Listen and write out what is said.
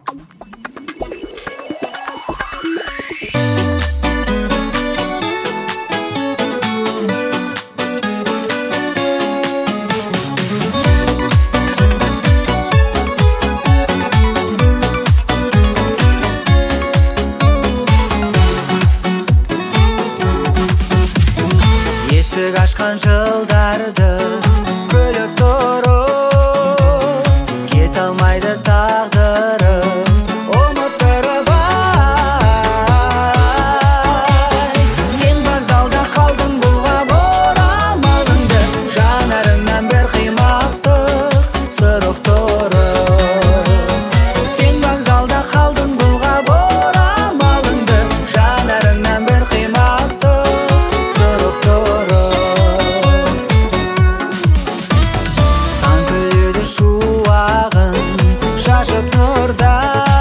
Есік ашқан жылдарды күліп тұрып, кете алмайды тағдырым ұмыттырып ай. Сен вокзалда қалдың бұлғап орамалыңды, жанарыңнан бір қимастық сырық тұрып. Сен вокзалда қалдың бұлғап орамалыңды, жанарыңнан бір қимастық сырық тұрып. Шуағын шашып нұрда